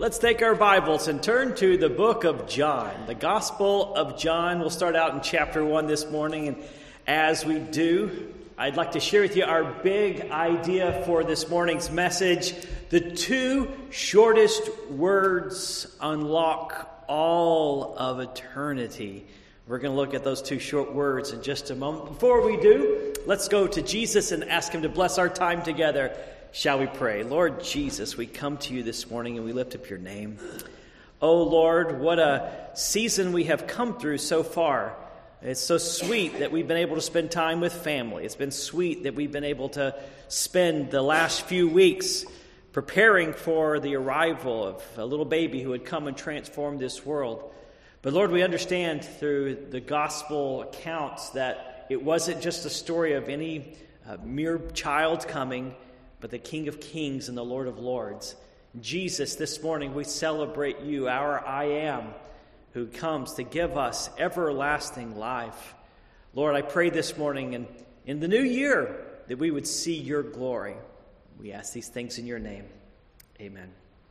Let's take our Bibles and turn to the book of John, the Gospel of John. We'll start out in chapter 1 this morning, and as we do, I'd like to share with you our big idea for this morning's message. The two shortest words unlock all of eternity. We're going to look at those two short words in just a moment. Before we do, let's go to Jesus and ask him to bless our time together. Shall we pray? Lord Jesus, we come to you this morning and we lift up your name. Oh Lord, what a season we have come through so far. It's so sweet that we've been able to spend time with family. It's been sweet that we've been able to spend the last few weeks preparing for the arrival of a little baby who would come and transform this world. But Lord, we understand through the gospel accounts that it wasn't just a story of any mere child coming, but the King of Kings and the Lord of Lords. Jesus, this morning we celebrate you, our I Am, who comes to give us everlasting life. Lord, I pray this morning and in the new year that we would see your glory. We ask these things in your name. Amen.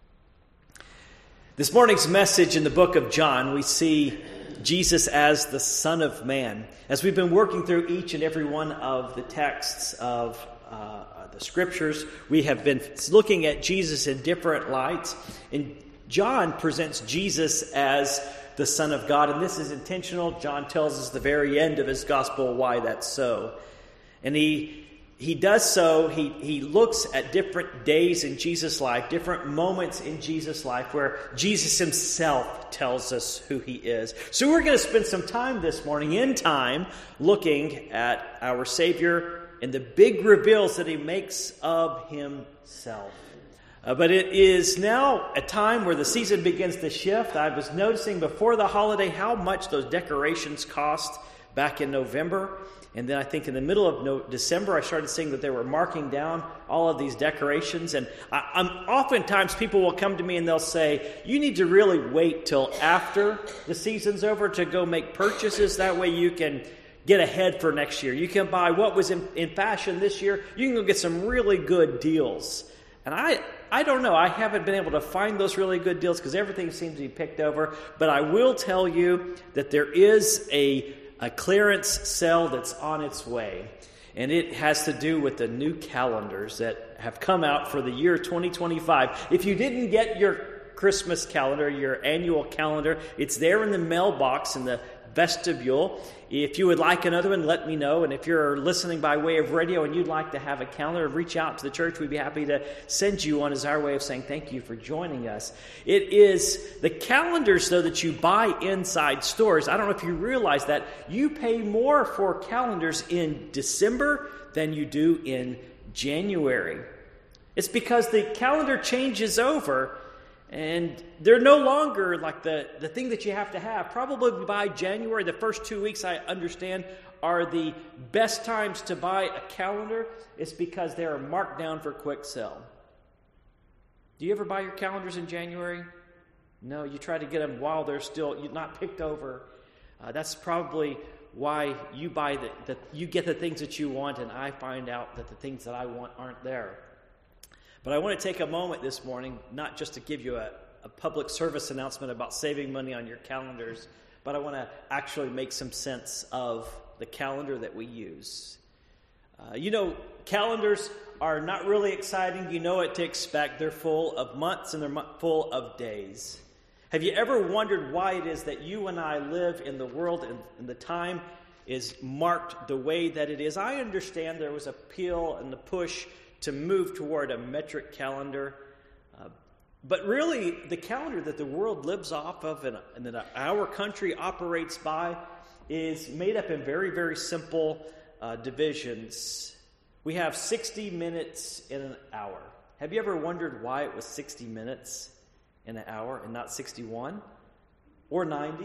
This morning's message in the book of John, we see Jesus as the Son of Man. As we've been working through each and every one of the texts of the scriptures, we have been looking at Jesus in different lights. And John presents Jesus as the Son of God, and this is intentional. John tells us at the very end of his gospel why that's so. And he does so, he looks at different days in Jesus' life, different moments in Jesus' life where Jesus himself tells us who he is. So we're going to spend some time this morning, in time, looking at our Savior and the big reveals that he makes of himself. But it is now a time where the season begins to shift. I was noticing before the holiday how much those decorations cost back in November. And then I think in the middle of December, I started seeing that they were marking down all of these decorations. And oftentimes people will come to me and they'll say, you need to really wait till after the season's over to go make purchases. That way you can get ahead for next year. You can buy what was in fashion this year. You can go get some really good deals. And I don't know. I haven't been able to find those really good deals because everything seems to be picked over. But I will tell you that there is a clearance sale that's on its way. And it has to do with the new calendars that have come out for the year 2025. If you didn't get your Christmas calendar, your annual calendar, it's there in the mailbox in the vestibule. If you would like another one, let me know. And if you're listening by way of radio and you'd like to have a calendar, reach out to the church. We'd be happy to send you one as our way of saying thank you for joining us. It is the calendars, though, that you buy inside stores. I don't know if you realize that you pay more for calendars in December than you do in January. It's because the calendar changes over. And they're no longer like the thing that you have to have. Probably by January, the first 2 weeks, I understand, are the best times to buy a calendar. It's because they are marked down for quick sell. Do you ever buy your calendars in January? No, you try to get them while they're still not picked over. That's probably why you buy you get the things that you want, and I find out that the things that I want aren't there. But I want to take a moment this morning, not just to give you a public service announcement about saving money on your calendars, but I want to actually make some sense of the calendar that we use. Calendars are not really exciting. You know what to expect. They're full of months and they're full of days. Have you ever wondered why it is that you and I live in the world and the time is marked the way that it is? I understand there was a appeal and the push to move toward a metric calendar. But really, the calendar that the world lives off of and that our country operates by is made up in very, very simple divisions. We have 60 minutes in an hour. Have you ever wondered why it was 60 minutes in an hour and not 61 or 90?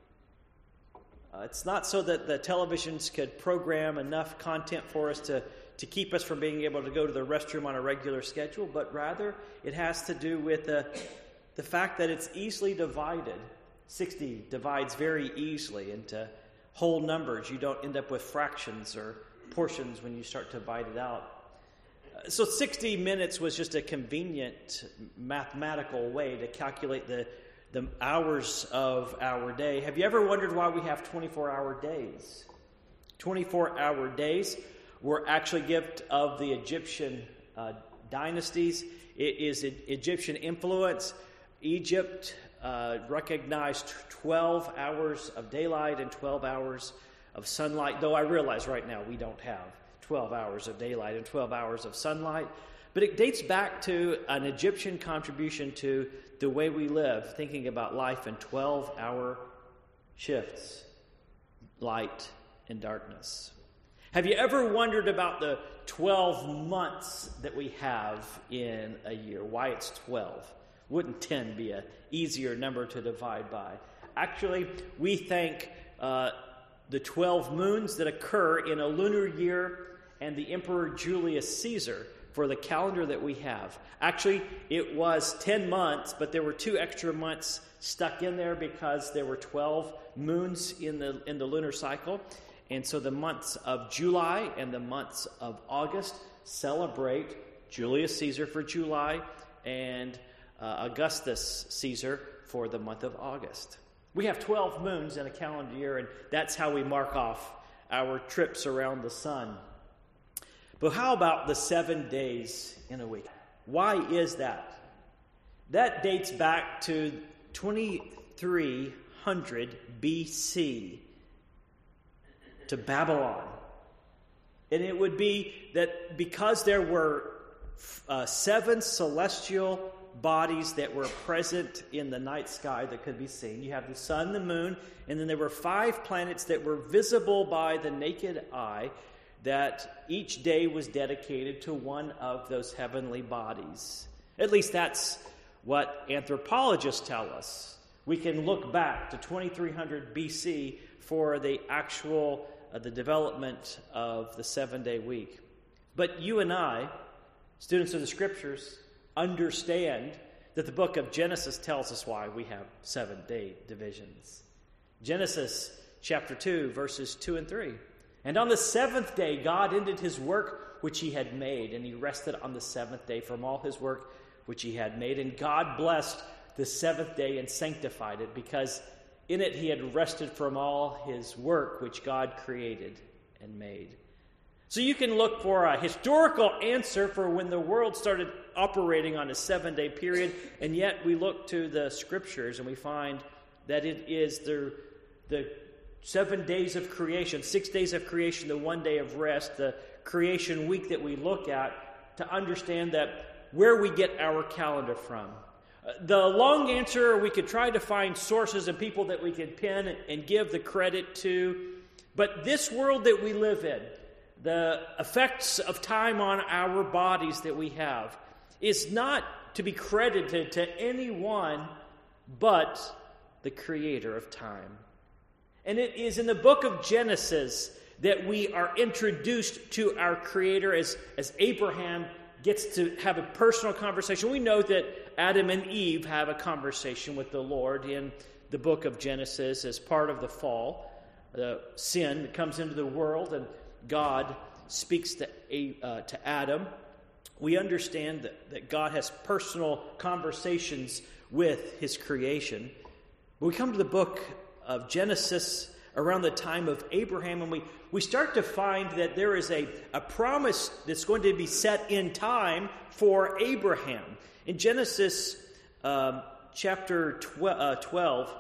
It's not so that the televisions could program enough content for us to keep us from being able to go to the restroom on a regular schedule, but rather it has to do with the fact that it's easily divided. 60 divides very easily into whole numbers. You don't end up with fractions or portions when you start to divide it out. So 60 minutes was just a convenient mathematical way to calculate the hours of our day. Have you ever wondered why we have 24-hour days? 24-hour days were actually a gift of the Egyptian dynasties. It is Egyptian influence. Egypt recognized 12 hours of daylight and 12 hours of sunlight, though I realize right now we don't have 12 hours of daylight and 12 hours of sunlight. But it dates back to an Egyptian contribution to the way we live, thinking about life in 12-hour shifts, light and darkness. Have you ever wondered about the 12 months that we have in a year? Why it's 12? Wouldn't 10 be an easier number to divide by? Actually, we thank the 12 moons that occur in a lunar year and the Emperor Julius Caesar for the calendar that we have. Actually, it was 10 months, but there were 2 extra months stuck in there because there were 12 moons in the lunar cycle. And so the months of July and the months of August celebrate Julius Caesar for July and Augustus Caesar for the month of August. We have 12 moons in a calendar year, and that's how we mark off our trips around the sun. But how about the 7 days in a week? Why is that? That dates back to 2300 BC to Babylon. And it would be that because there were 7 celestial bodies that were present in the night sky that could be seen. You have the sun, the moon, and then there were 5 planets that were visible by the naked eye, that each day was dedicated to one of those heavenly bodies. At least that's what anthropologists tell us. We can look back to 2300 BC for the actual the development of the 7-day week. But you and I, students of the Scriptures, understand that the book of Genesis tells us why we have 7-day divisions. Genesis chapter 2, verses 2 and 3. And on the 7th day, God ended his work which he had made, and he rested on the 7th day from all his work which he had made. And God blessed the 7th day and sanctified it, because in it he had rested from all his work which God created and made. So you can look for a historical answer for when the world started operating on a 7-day period, and yet we look to the Scriptures and we find that it is the 7 days of creation, 6 days of creation, the 1 day of rest, the creation week that we look at to understand that where we get our calendar from. The long answer, we could try to find sources and people that we could pin and give the credit to, but this world that we live in, the effects of time on our bodies that we have, is not to be credited to anyone but the Creator of time. And it is in the book of Genesis that we are introduced to our Creator as Abraham gets to have a personal conversation. We know that Adam and Eve have a conversation with the Lord in the book of Genesis as part of the fall, the sin that comes into the world, and God speaks to Adam. We understand that God has personal conversations with his creation. But we come to the book of Genesis around the time of Abraham, and we start to find that there is a promise that's going to be set in time for Abraham. In Genesis chapter 12,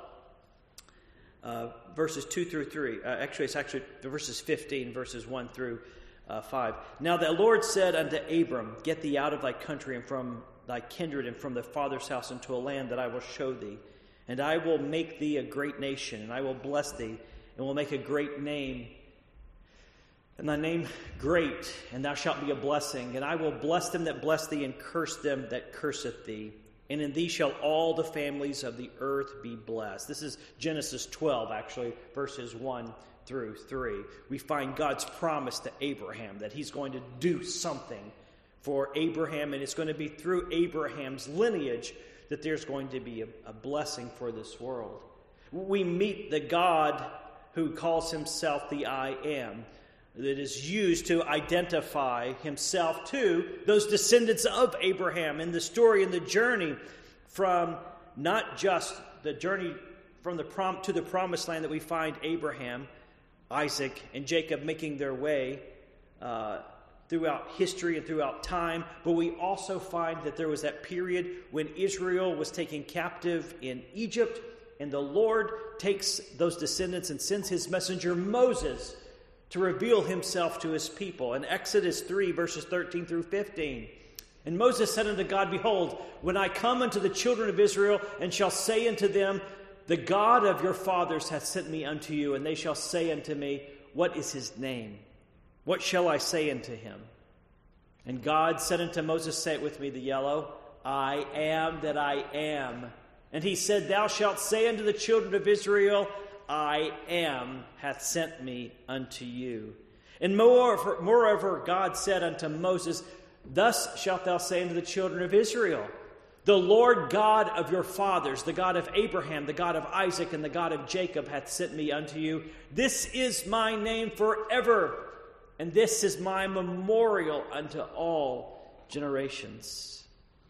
verses 2 through 3, it's actually verses 15, verses 1 through 5. Now the Lord said unto Abram, Get thee out of thy country and from thy kindred and from thy father's house into a land that I will show thee. And I will make thee a great nation, and I will bless thee, and will make a great name, and thy name great, and thou shalt be a blessing. And I will bless them that bless thee, and curse them that curseth thee. And in thee shall all the families of the earth be blessed. This is Genesis 12, actually, verses 1 through 3. We find God's promise to Abraham that he's going to do something for Abraham, and it's going to be through Abraham's lineage that there's going to be a blessing for this world. We meet the God who calls himself the I Am. that is used to identify himself to those descendants of Abraham in the story and the journey from not just the journey from to the promised land that we find Abraham, Isaac, and Jacob making their way throughout history and throughout time, but we also find that there was that period when Israel was taken captive in Egypt, and the Lord takes those descendants and sends his messenger Moses to reveal himself to his people. In Exodus 3, verses 13 through 15. And Moses said unto God, Behold, when I come unto the children of Israel, and shall say unto them, The God of your fathers hath sent me unto you, and they shall say unto me, What is his name? What shall I say unto him? And God said unto Moses, Say it with me, the yellow, I am that I am. And he said, Thou shalt say unto the children of Israel, I am hath sent me unto you. And moreover, God said unto Moses, Thus shalt thou say unto the children of Israel, The Lord God of your fathers, the God of Abraham, the God of Isaac, and the God of Jacob hath sent me unto you. This is my name forever, and this is my memorial unto all generations.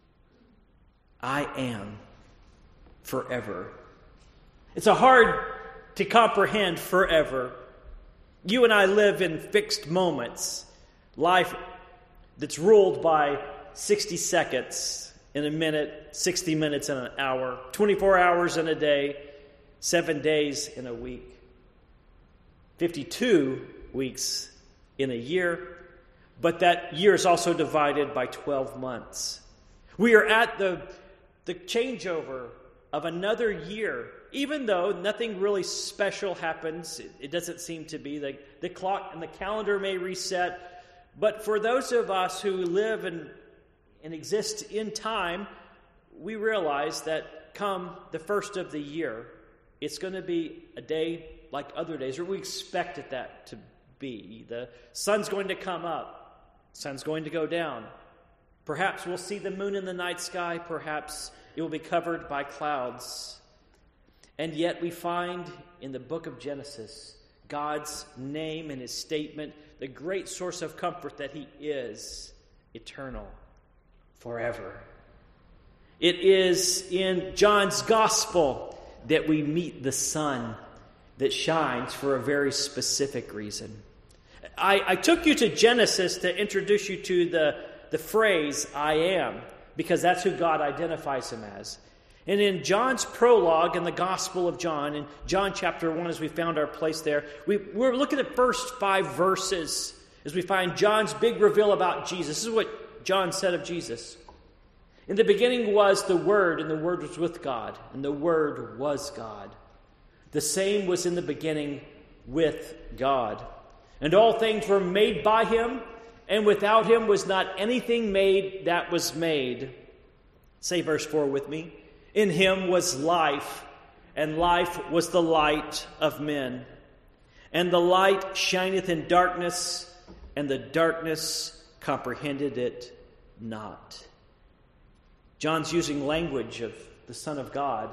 I am forever. It's a hard to comprehend forever. You and I live in fixed moments. Life that's ruled by 60 seconds in a minute, 60 minutes in an hour, 24 hours in a day, 7 days in a week, 52 weeks in a year, but that year is also divided by 12 months. We are at the changeover of another year. Even though nothing really special happens, it doesn't seem to be. The clock and the calendar may reset. But for those of us who live and exist in time, we realize that come the first of the year, it's going to be a day like other days, or we expect that to be. The sun's going to come up. The sun's going to go down. Perhaps we'll see the moon in the night sky. Perhaps it will be covered by clouds. And yet we find in the book of Genesis God's name and his statement, the great source of comfort that he is eternal, forever. It is in John's gospel that we meet the sun that shines for a very specific reason. I took you to Genesis to introduce you to the phrase, I am, because that's who God identifies him as. And in John's prologue in the Gospel of John, in John chapter 1, as we found our place there, we're looking at first 5 verses as we find John's big reveal about Jesus. This is what John said of Jesus. In the beginning was the Word, and the Word was with God, and the Word was God. The same was in the beginning with God. And all things were made by him, and without him was not anything made that was made. Say verse 4 with me. In him was life, and life was the light of men. And the light shineth in darkness, and the darkness comprehended it not. John's using language of the Son of God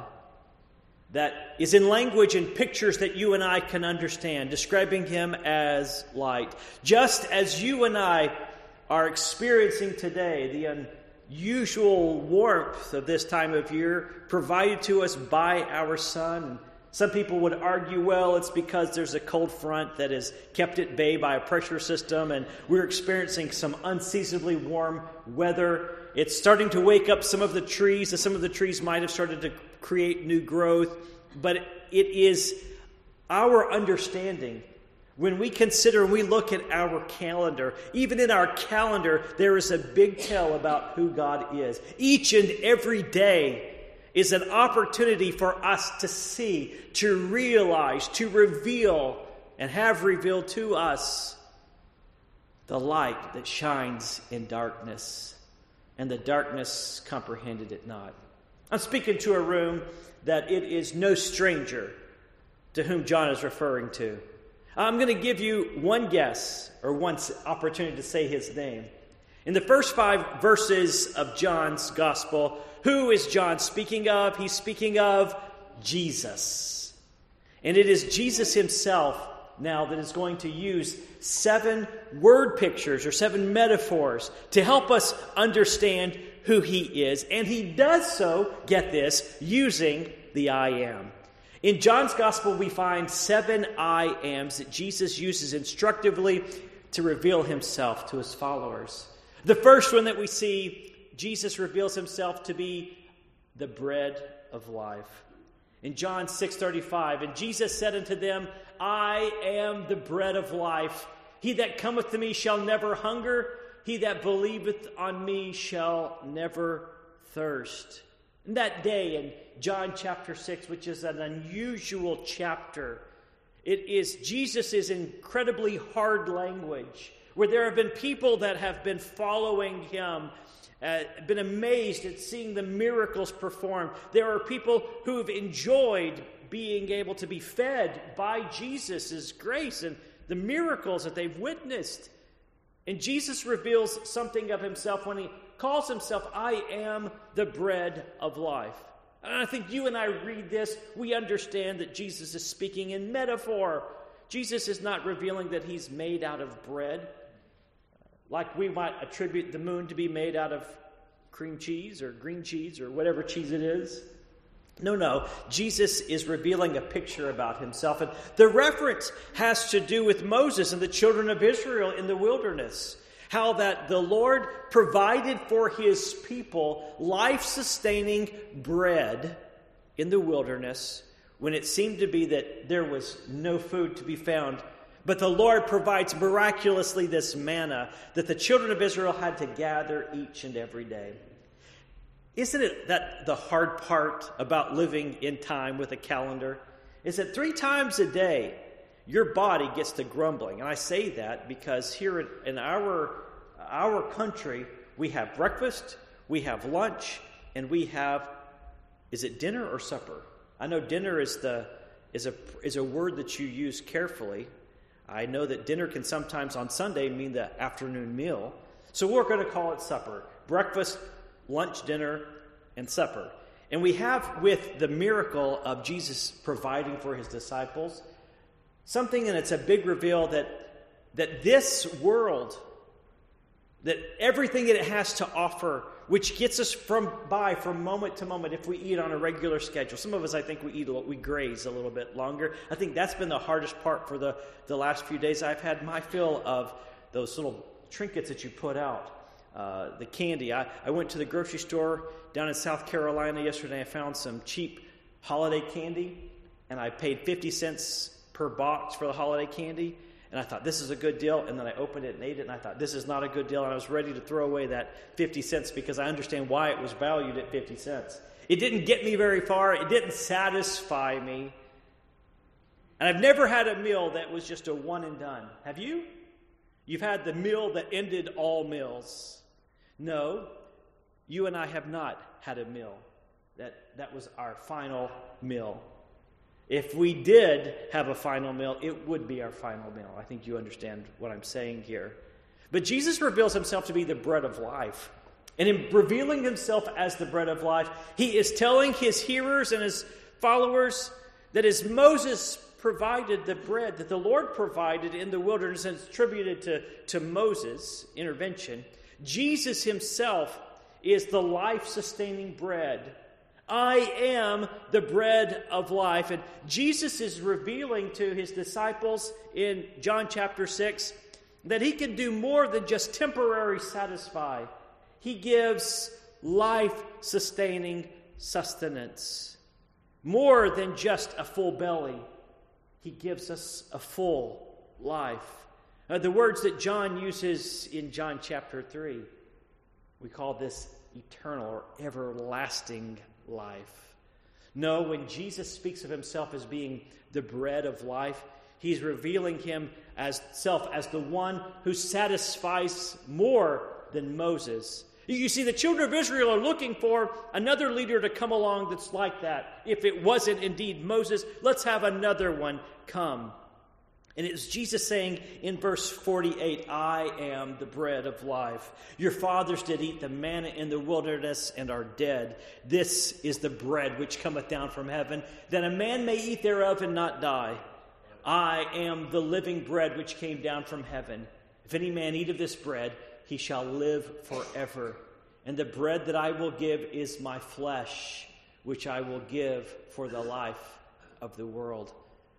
that is in language and pictures that you and I can understand, describing him as light. Just as you and I are experiencing today the unusual warmth of this time of year provided to us by our sun. Some people would argue, well, it's because there's a cold front that is kept at bay by a pressure system, and we're experiencing some unseasonably warm weather. It's starting to wake up some of the trees, and some of the trees might have started to create new growth, but it is our understanding. When we consider and we look at our calendar, even in our calendar, there is a big tell about who God is. Each and every day is an opportunity for us to see, to realize, to reveal, and have revealed to us the light that shines in darkness, and the darkness comprehended it not. I'm speaking to a room that it is no stranger to whom John is referring to. I'm going to give you one guess, or one opportunity to say his name. In the first 5 verses of John's gospel, who is John speaking of? He's speaking of Jesus. And it is Jesus himself now that is going to use 7 word pictures or 7 metaphors to help us understand who he is. And he does so, get this, using the I am. In John's Gospel, we find 7 I ams that Jesus uses instructively to reveal himself to his followers. The first one that we see, Jesus reveals himself to be the bread of life. In John 6:35, and Jesus said unto them, I am the bread of life. He that cometh to me shall never hunger. He that believeth on me shall never thirst. And that day in John chapter 6, which is an unusual chapter, it is Jesus' incredibly hard language, where there have been people that have been following him, been amazed at seeing the miracles performed. There are people who have enjoyed being able to be fed by Jesus' grace and the miracles that they've witnessed. And Jesus reveals something of himself when he calls himself, I am the bread of life. And I think you and I read this, we understand that Jesus is speaking in metaphor. Jesus is not revealing that he's made out of bread, like we might attribute the moon to be made out of cream cheese or green cheese or whatever cheese it is. No. Jesus is revealing a picture about himself. And the reference has to do with Moses and the children of Israel in the wilderness. How that the Lord provided for his people life-sustaining bread in the wilderness when it seemed to be that there was no food to be found. But the Lord provides miraculously this manna that the children of Israel had to gather each and every day. Isn't it that the hard part about living in time with a calendar? Is that 3 times a day your body gets to grumbling. And I say that because here in our country, we have breakfast, we have lunch, and we have, is it dinner or supper? I know dinner is a word that you use carefully. I know that dinner can sometimes on Sunday mean the afternoon meal. So we're going to call it supper. Breakfast, lunch, dinner, and supper. And we have with the miracle of Jesus providing for his disciples something, and it's a big reveal that this world, that everything that it has to offer, which gets us from moment to moment if we eat on a regular schedule. Some of us, I think, we graze a little bit longer. I think that's been the hardest part for the last few days. I've had my fill of those little trinkets that you put out, the candy. I went to the grocery store down in South Carolina yesterday. I found some cheap holiday candy, and I paid 50 cents per box for the holiday candy. And I thought, this is a good deal. And then I opened it and ate it, and I thought, this is not a good deal. And I was ready to throw away that 50 cents because I understand why it was valued at 50 cents. It didn't get me very far. It didn't satisfy me. And I've never had a meal that was just a one and done. Have you? You've had the meal that ended all meals. No, you and I have not had a meal that was our final meal. If we did have a final meal, it would be our final meal. I think you understand what I'm saying here. But Jesus reveals himself to be the bread of life. And in revealing himself as the bread of life, he is telling his hearers and his followers that as Moses provided the bread that the Lord provided in the wilderness and it's attributed to Moses' intervention, Jesus himself is the life-sustaining bread. I am the bread of life. And Jesus is revealing to his disciples in John chapter 6 that he can do more than just temporary satisfy. He gives life-sustaining sustenance. More than just a full belly. He gives us a full life. The words that John uses in John chapter 3, we call this eternal or everlasting life. No, when Jesus speaks of himself as being the bread of life, he's revealing himself as the one who satisfies more than Moses. You see, the children of Israel are looking for another leader to come along that's like that. If it wasn't indeed Moses, let's have another one come. And it was Jesus saying in verse 48, I am the bread of life. Your fathers did eat the manna in the wilderness and are dead. This is the bread which cometh down from heaven, that a man may eat thereof and not die. I am the living bread which came down from heaven. If any man eat of this bread, he shall live forever. And the bread that I will give is my flesh, which I will give for the life of the world.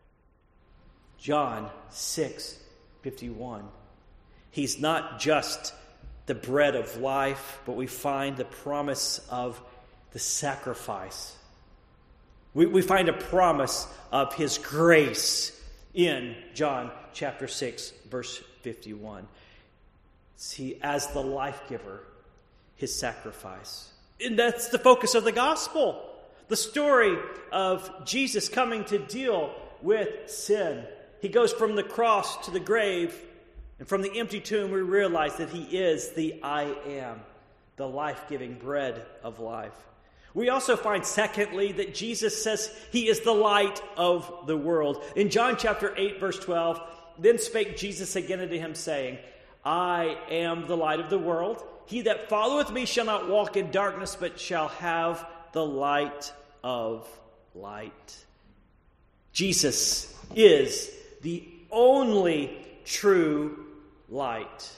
John 6:51. He's not just the bread of life, but we find the promise of the sacrifice. We find a promise of his grace in John chapter 6, verse 51. See, as the life giver, his sacrifice. And that's the focus of the gospel. The story of Jesus coming to deal with sin. He goes from the cross to the grave, and from the empty tomb we realize that he is the I am, the life-giving bread of life. We also find, secondly, that Jesus says he is the light of the world. In John chapter 8, verse 12, then spake Jesus again unto him, saying, I am the light of the world. He that followeth me shall not walk in darkness, but shall have the light of light. Jesus is the only true light.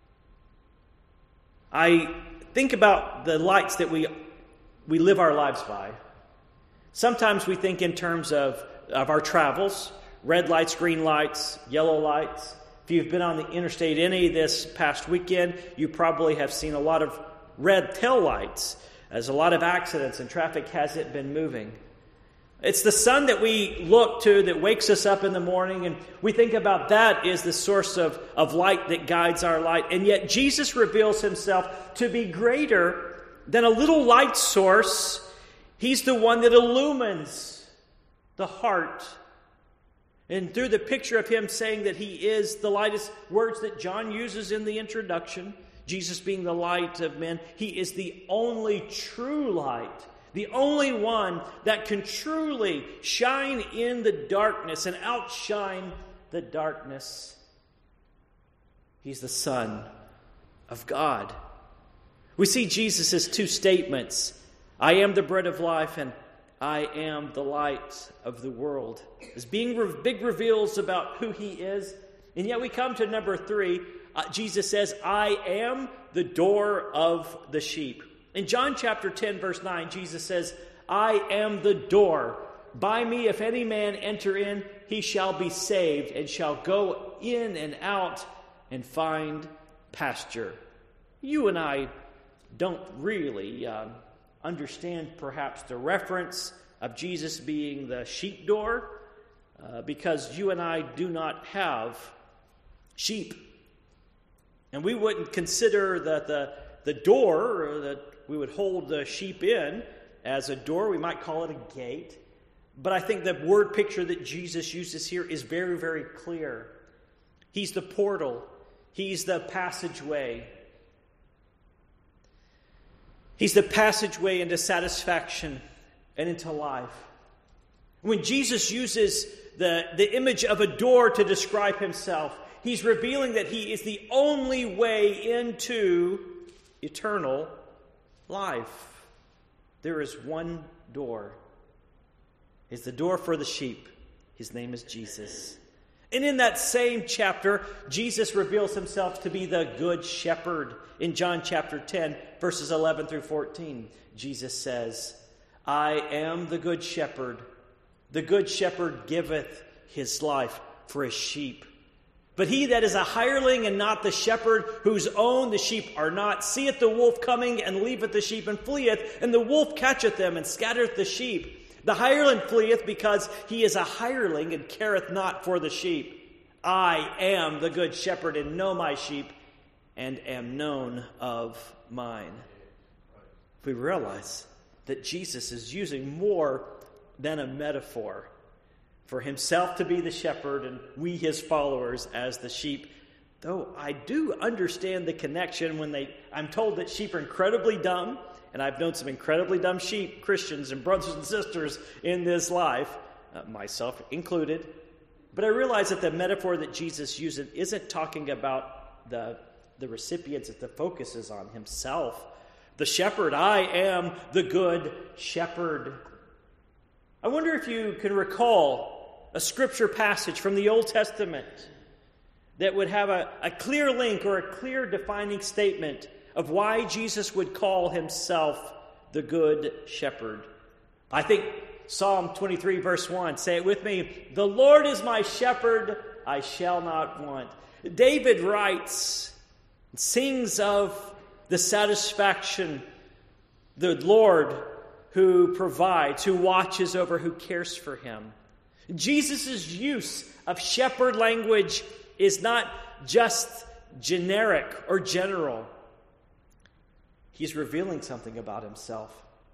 I think about the lights that we live our lives by. Sometimes we think in terms of our travels, red lights, green lights, yellow lights. If you've been on the interstate any this past weekend, you probably have seen a lot of red tail lights, as a lot of accidents and traffic hasn't been moving. It's the sun that we look to that wakes us up in the morning, and we think about that as the source of light that guides our light. And yet Jesus reveals himself to be greater than a little light source. He's the one that illumines the heart. And through the picture of him saying that he is the light, is words that John uses in the introduction, Jesus being the light of men, he is the only true light, the only one that can truly shine in the darkness and outshine the darkness. He's the Son of God. We see Jesus' two statements, I am the bread of life and I am the light of the world, as being big reveals about who he is. And yet we come to number 3. Jesus says, I am the door of the sheep. In John chapter 10, verse 9, Jesus says, I am the door. By me, if any man enter in, he shall be saved and shall go in and out and find pasture. You and I don't really understand perhaps the reference of Jesus being the sheep door because you and I do not have sheep. And we wouldn't consider that the door that we would hold the sheep in as a door. We might call it a gate. But I think the word picture that Jesus uses here is very, very clear. He's the portal. He's the passageway. He's the passageway into satisfaction and into life. When Jesus uses the image of a door to describe himself, he's revealing that he is the only way into eternal life. There is one door. It's the door for the sheep. His name is Jesus. And in that same chapter, Jesus reveals himself to be the good shepherd. In John chapter 10, verses 11 through 14, Jesus says, I am the good shepherd. The good shepherd giveth his life for his sheep. But he that is a hireling and not the shepherd, whose own the sheep are not, seeth the wolf coming and leaveth the sheep and fleeth, and the wolf catcheth them and scattereth the sheep. The hireling fleeth because he is a hireling and careth not for the sheep. I am the good shepherd and know my sheep and am known of mine. We realize that Jesus is using more than a metaphor for himself to be the shepherd and we his followers as the sheep. Though I do understand the connection when I'm told that sheep are incredibly dumb. And I've known some incredibly dumb sheep, Christians and brothers and sisters in this life, myself included. But I realize that the metaphor that Jesus uses isn't talking about the recipients, that the focus is on himself. The shepherd, I am the good shepherd. I wonder if you can recall a scripture passage from the Old Testament that would have a clear link or a clear defining statement of why Jesus would call himself the Good Shepherd. I think Psalm 23 verse 1, say it with me, "The Lord is my shepherd, I shall not want." David writes, sings of the satisfaction, the Lord who provides, who watches over, who cares for him. Jesus' use of shepherd language is not just generic or general. He's revealing something about himself.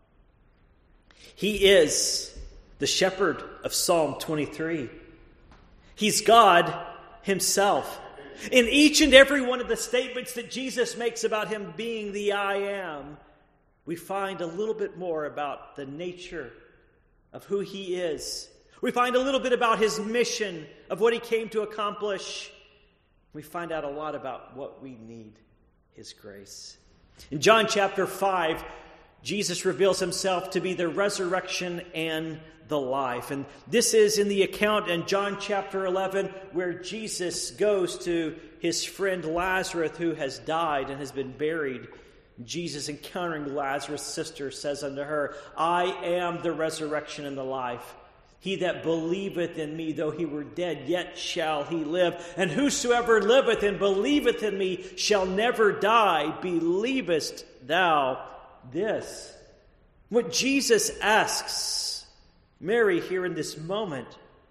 He is the shepherd of Psalm 23. He's God himself. In each and every one of the statements that Jesus makes about him being the I am, we find a little bit more about the nature of who he is. We find a little bit about his mission, of what he came to accomplish. We find out a lot about what we need, his grace. In John chapter 5, Jesus reveals himself to be the resurrection and the life. And this is in the account in John chapter 11 where Jesus goes to his friend Lazarus who has died and has been buried. Jesus, encountering Lazarus' sister, says unto her, "I am the resurrection and the life. He that believeth in me, though he were dead, yet shall he live. And whosoever liveth and believeth in me shall never die. Believest thou this?" What Jesus asks Mary here in this moment,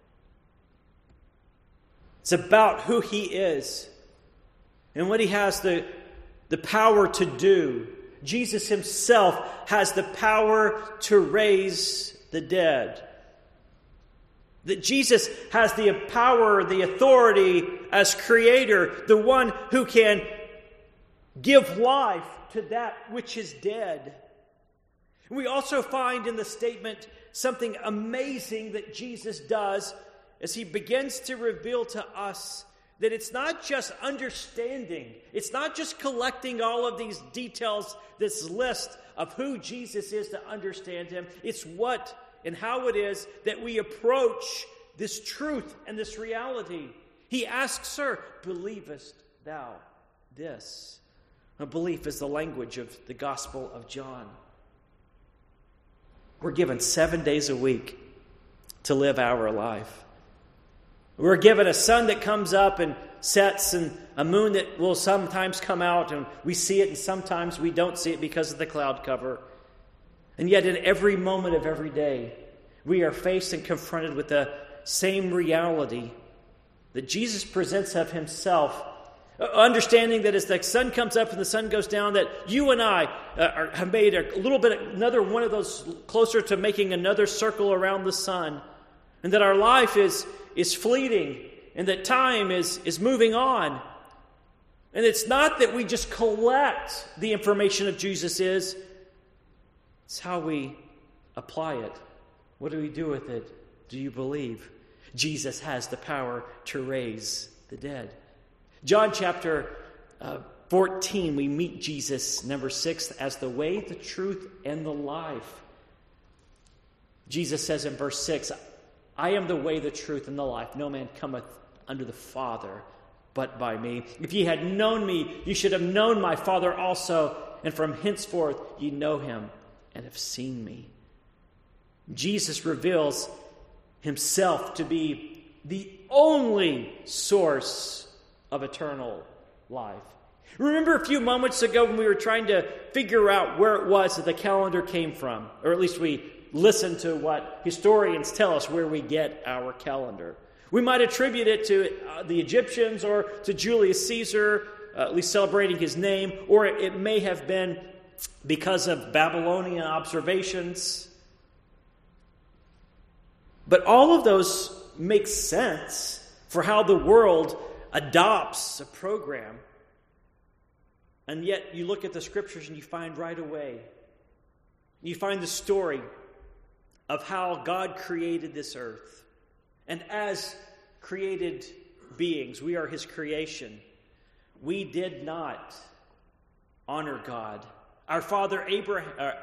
it's about who he is and what he has the power to do. Jesus himself has the power to raise the dead. That Jesus has the power, the authority as creator, the one who can give life to that which is dead. We also find in the statement something amazing that Jesus does as he begins to reveal to us that it's not just understanding, it's not just collecting all of these details, this list of who Jesus is to understand him. It's what and how it is that we approach this truth and this reality. He asks her, "Believest thou this?" A belief is the language of the Gospel of John. We're given 7 days a week to live our life. We're given a sun that comes up and sets and a moon that will sometimes come out and we see it and sometimes we don't see it because of the cloud cover. And yet in every moment of every day, we are faced and confronted with the same reality that Jesus presents of himself, understanding that as the sun comes up and the sun goes down, that you and I have made a little bit, another one of those closer to making another circle around the sun, and that our life is fleeting, and that time is moving on. And it's not that we just collect the information of Jesus it's how we apply it. What do we do with it? Do you believe? Jesus has the power to raise the dead. John chapter 14, we meet Jesus, number 6, as the way, the truth, and the life. Jesus says in verse 6, "I am the way, the truth, and the life. No man cometh unto the Father but by me. If ye had known me, ye should have known my Father also, and from henceforth ye know him and have seen me." Jesus reveals himself to be the only source of eternal life. Remember a few moments ago when we were trying to figure out where it was that the calendar came from, or at least we listened to what historians tell us where we get our calendar. We might attribute it to the Egyptians or to Julius Caesar, at least celebrating his name, or it may have been because of Babylonian observations. But all of those make sense for how the world adopts a program. And yet you look at the scriptures and you find right away, you find the story of how God created this earth. And as created beings, we are his creation. We did not honor God. Our father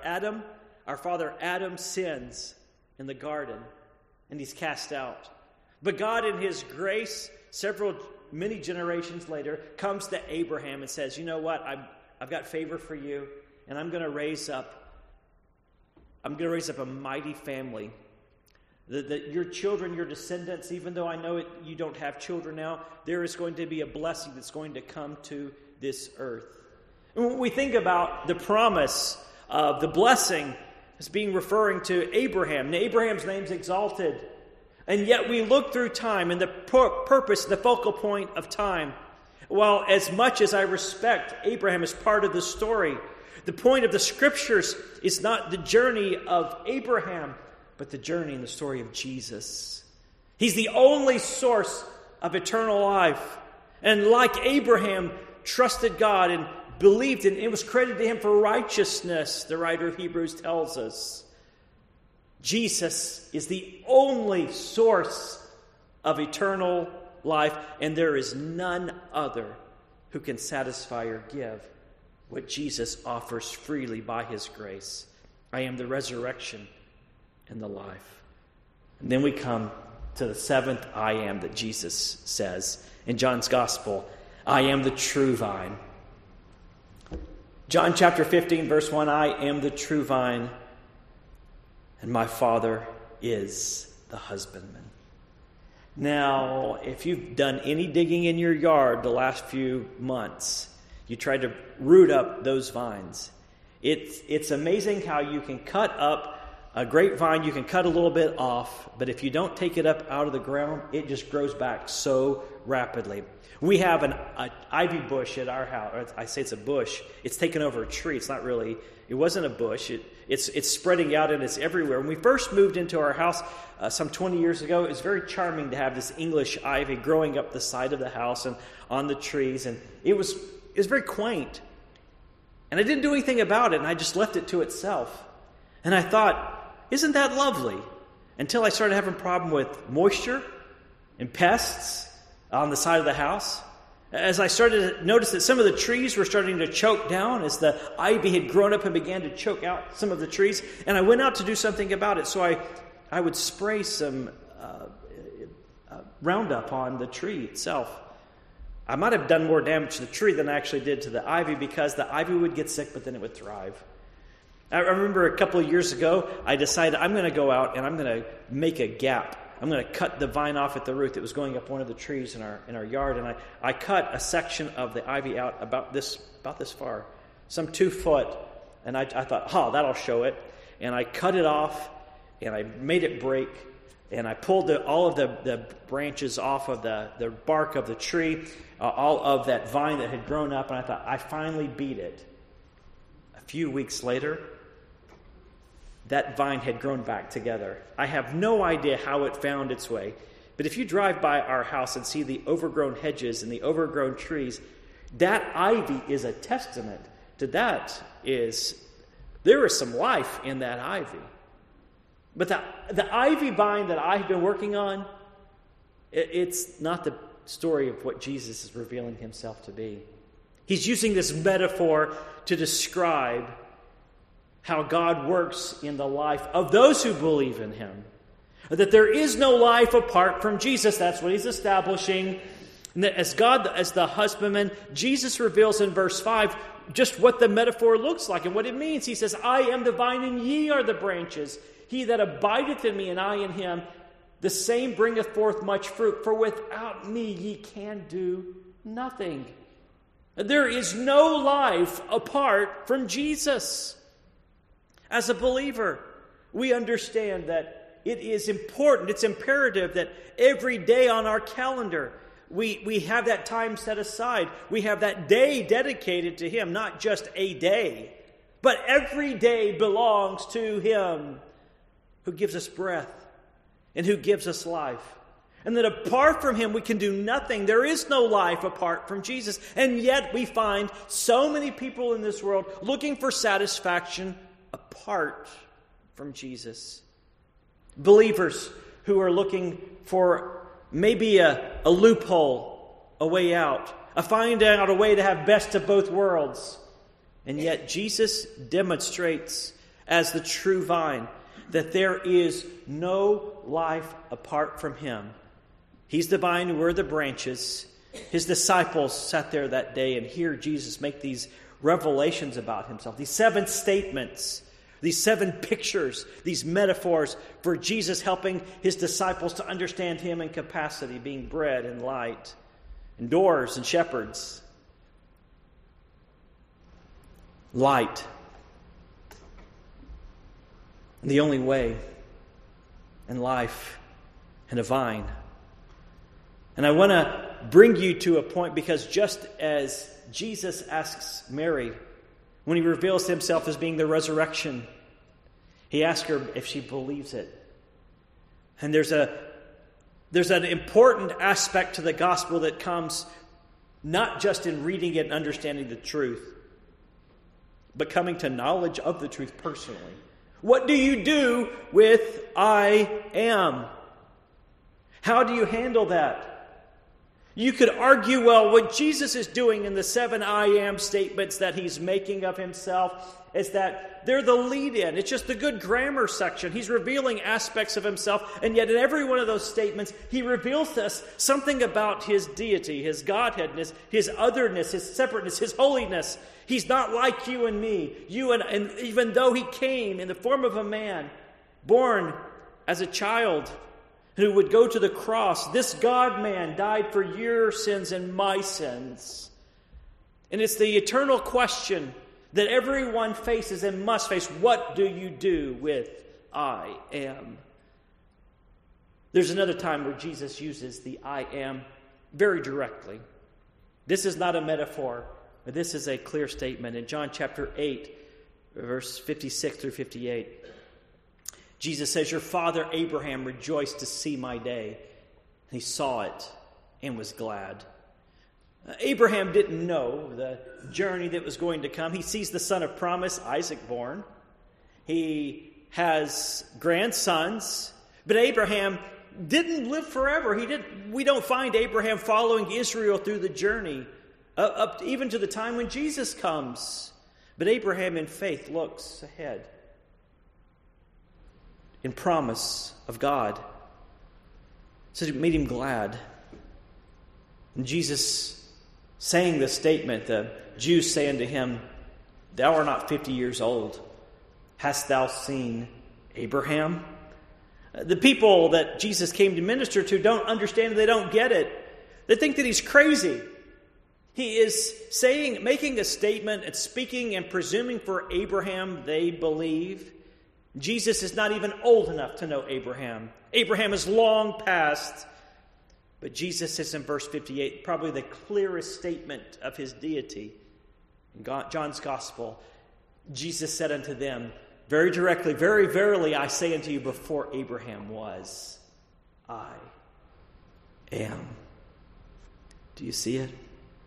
Adam sins in the garden, and he's cast out. But God, in his grace, many generations later, comes to Abraham and says, you know what, I've got favor for you, and I'm going to raise up a mighty family. Your children, your descendants, even though I know you don't have children now, there is going to be a blessing that's going to come to this earth. And when we think about the promise of the blessing as being referring to Abraham, and Abraham's name's exalted, and yet we look through time and the purpose, the focal point of time. While as much as I respect Abraham as part of the story, the point of the Scriptures is not the journey of Abraham, but the journey in the story of Jesus. He's the only source of eternal life. And like Abraham, trusted God and believed in, it was credited to him for righteousness, the writer of Hebrews tells us. Jesus is the only source of eternal life, and there is none other who can satisfy or give what Jesus offers freely by his grace. I am the resurrection and the life. And then we come to the seventh I am that Jesus says in John's Gospel. I am the true vine. John chapter 15, verse 1, I am the true vine, and my Father is the husbandman. Now, if you've done any digging in your yard the last few months, you tried to root up those vines. It's amazing how you can cut up a grapevine, you can cut a little bit off, but if you don't take it up out of the ground, it just grows back so rapidly. We have an ivy bush at our house. Or I say it's a bush. It's taken over a tree. It's not really, it wasn't a bush. It's spreading out and it's everywhere. When we first moved into our house some 20 years ago, it was very charming to have this English ivy growing up the side of the house and on the trees. And it was very quaint. And I didn't do anything about it, and I just left it to itself. And I thought, isn't that lovely? Until I started having a problem with moisture and pests on the side of the house. As I started to notice that some of the trees were starting to choke down as the ivy had grown up and began to choke out some of the trees. And I went out to do something about it. So I would spray some Roundup on the tree itself. I might have done more damage to the tree than I actually did to the ivy because the ivy would get sick, but then it would thrive. I remember a couple of years ago, I decided I'm going to go out and I'm going to make a gap. I'm going to cut the vine off at the root that was going up one of the trees in our yard. And I cut a section of the ivy out about this far, some 2 foot. And I thought, that'll show it. And I cut it off and I made it break. And I pulled all of the branches off of the bark of the tree, all of that vine that had grown up. And I thought, I finally beat it. A few weeks later, that vine had grown back together. I have no idea how it found its way. But if you drive by our house and see the overgrown hedges and the overgrown trees, that ivy is a testament to that. There is some life in that ivy. But the ivy vine that I've been working on, it's not the story of what Jesus is revealing himself to be. He's using this metaphor to describe how God works in the life of those who believe in him. That there is no life apart from Jesus. That's what he's establishing. And that as God, as the husbandman, Jesus reveals in verse 5 just what the metaphor looks like and what it means. He says, I am the vine and ye are the branches. He that abideth in me and I in him, the same bringeth forth much fruit. For without me ye can do nothing. There is no life apart from Jesus. As a believer, we understand that it is important, it's imperative that every day on our calendar, we have that time set aside. We have that day dedicated to him, not just a day, but every day belongs to him who gives us breath and who gives us life. And that apart from him, we can do nothing. There is no life apart from Jesus. And yet we find so many people in this world looking for satisfaction apart from Jesus. Believers who are looking for maybe a loophole, a way out, find out a way to have best of both worlds. And yet Jesus demonstrates as the true vine that there is no life apart from him. He's the vine, we're the branches. His disciples sat there that day and hear Jesus make these revelations about himself. These 7 statements, these 7 pictures, these metaphors for Jesus helping his disciples to understand him in capacity, being bread and light, and doors and shepherds. Light. The only way, and life, and a vine. And I want to bring you to a point, because just as Jesus asks Mary, when he reveals himself as being the resurrection, he asks her if she believes it. And there's an important aspect to the gospel that comes not just in reading it and understanding the truth, but coming to knowledge of the truth personally. What do you do with I am? How do you handle that? You could argue, well, what Jesus is doing in the 7 I am statements that he's making of himself is that they're the lead-in. It's just the good grammar section. He's revealing aspects of himself, and yet in every one of those statements, he reveals to us something about his deity, his Godheadness, his otherness, his separateness, his holiness. He's not like you and me. And even though he came in the form of a man, born as a child, who would go to the cross, this God-man died for your sins and my sins. And it's the eternal question that everyone faces and must face. What do you do with I am? There's another time where Jesus uses the I am very directly. This is not a metaphor, but this is a clear statement. In John chapter 8, verse 56 through 58, Jesus says, your father Abraham rejoiced to see my day. And he saw it and was glad. Abraham didn't know the journey that was going to come. He sees the son of promise, Isaac, born. He has grandsons. But Abraham didn't live forever. We don't find Abraham following Israel through the journey, up even to the time when Jesus comes. But Abraham in faith looks ahead, in promise of God. So it made him glad. And Jesus saying this statement, the Jews say unto him, thou art not 50 years old. Hast thou seen Abraham? The people that Jesus came to minister to don't understand it. They don't get it. They think that he's crazy. He is making a statement and speaking and presuming for Abraham, they believe. Jesus is not even old enough to know Abraham. Abraham is long past. But Jesus says in verse 58, probably the clearest statement of his deity. In John's Gospel, Jesus said unto them, very directly, very verily I say unto you, before Abraham was, I am. Do you see it?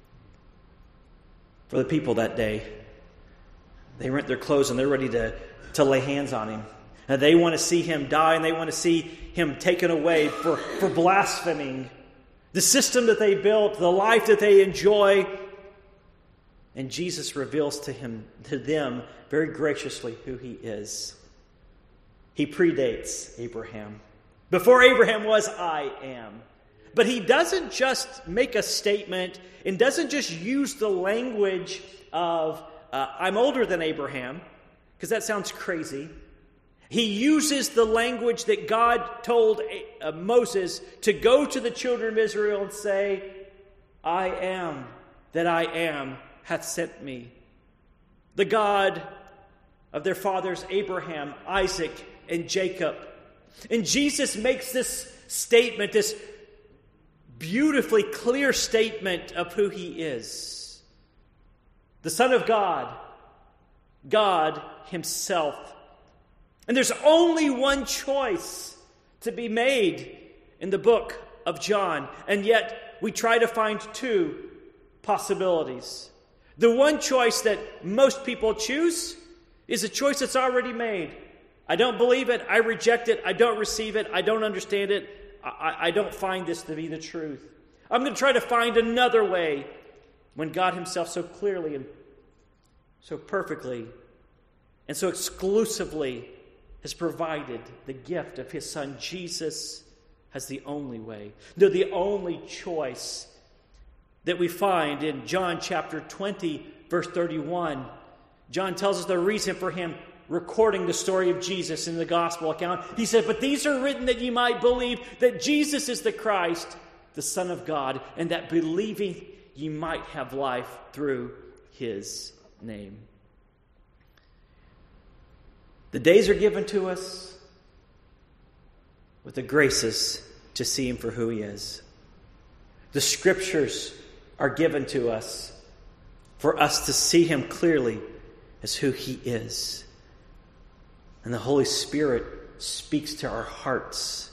For the people that day, they rent their clothes and they're ready to lay hands on him. And they want to see him die, and they want to see him taken away for blaspheming the system that they built, the life that they enjoy. And Jesus reveals to them very graciously who he is. He predates Abraham. Before Abraham was, I am. But he doesn't just make a statement and doesn't just use the language of, I'm older than Abraham, because that sounds crazy. He uses the language that God told Moses to go to the children of Israel and say, I am that I am hath sent me. The God of their fathers Abraham, Isaac, and Jacob. And Jesus makes this statement, this beautifully clear statement of who he is. The Son of God, God himself. And there's only one choice to be made in the book of John. And yet we try to find two possibilities. The one choice that most people choose is a choice that's already made. I don't believe it. I reject it. I don't receive it. I don't understand it. I don't find this to be the truth. I'm going to try to find another way when God himself so clearly and so perfectly and so exclusively has provided the gift of his Son Jesus as the only way. No, the only choice that we find in John chapter 20, verse 31. John tells us the reason for him recording the story of Jesus in the gospel account. He said, "But these are written that you might believe that Jesus is the Christ, the Son of God, and that believing ye might have life through his name." The days are given to us with the graces to see him for who he is. The scriptures are given to us for us to see him clearly as who he is. And the Holy Spirit speaks to our hearts.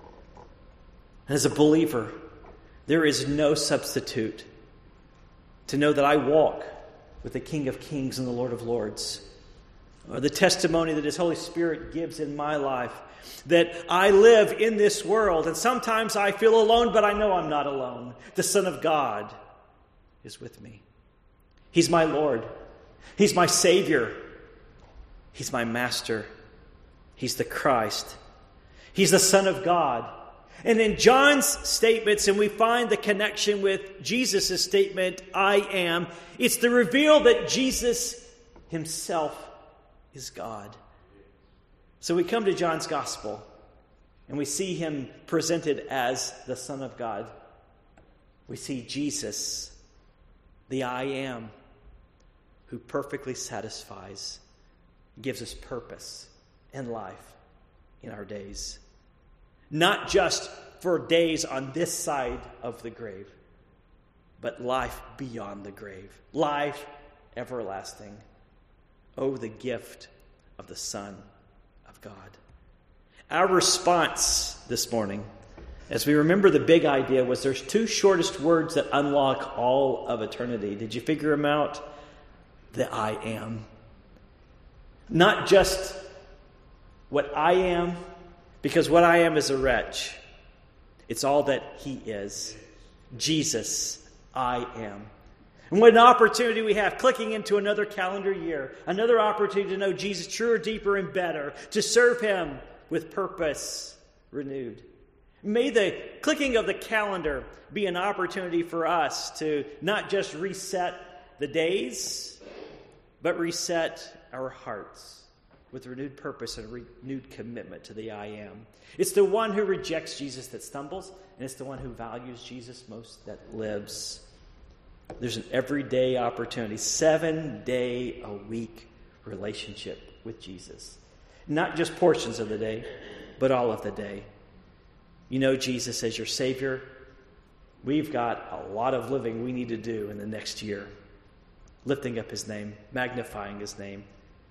And as a believer, there is no substitute to know that I walk with the King of Kings and the Lord of Lords. Or the testimony that his Holy Spirit gives in my life, that I live in this world, and sometimes I feel alone, but I know I'm not alone. The Son of God is with me. He's my Lord. He's my Savior. He's my Master. He's the Christ. He's the Son of God. And in John's statements, and we find the connection with Jesus' statement, "I am," it's the reveal that Jesus himself is God. So we come to John's Gospel, and we see him presented as the Son of God. We see Jesus, the I am, who perfectly satisfies, gives us purpose and life in our days. Not just for days on this side of the grave, but life beyond the grave. Life everlasting. Oh, the gift of the Son of God. Our response this morning, as we remember the big idea, was there's two shortest words that unlock all of eternity. Did you figure them out? The I am. Not just what I am, because what I am is a wretch. It's all that he is. Jesus, I am. And what an opportunity we have, clicking into another calendar year, another opportunity to know Jesus truer, deeper, and better, to serve him with purpose renewed. May the clicking of the calendar be an opportunity for us to not just reset the days, but reset our hearts with renewed purpose and renewed commitment to the I am. It's the one who rejects Jesus that stumbles, and it's the one who values Jesus most that lives. There's an everyday opportunity, 7-day-a-week relationship with Jesus. Not just portions of the day, but all of the day. You know Jesus as your Savior. We've got a lot of living we need to do in the next year. Lifting up his name, magnifying his name,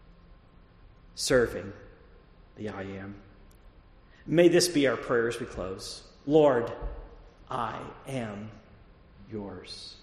serving the I am. May this be our prayer as we close. Lord, I am yours.